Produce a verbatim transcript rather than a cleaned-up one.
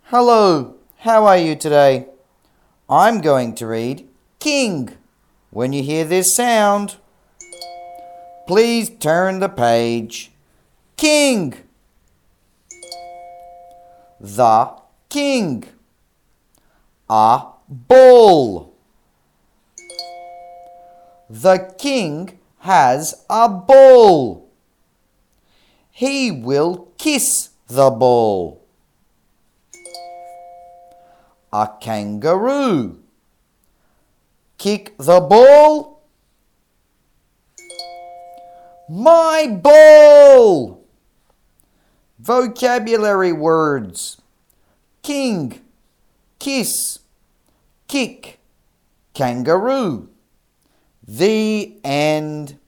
Hello, how are you today? I'm going to read king. When you hear this sound, please turn the page. King. The king. A ball. The king has a ball. He will kiss the ball. A kangaroo. Kick the ball. My ball. Vocabulary words: king, kiss, kick, kangaroo. The end.